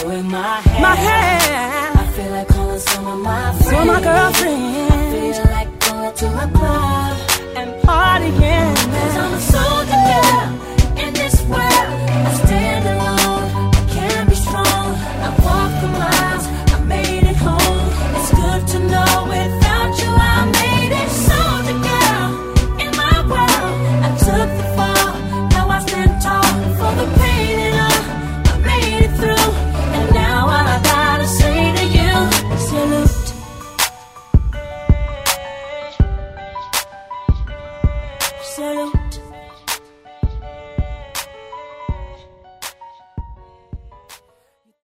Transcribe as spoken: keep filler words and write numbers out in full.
doing my hair. My hair. I feel like calling some of my friends. Some of my girlfriends. I feel like going to a club and partying. Cause I'm a soldier girl.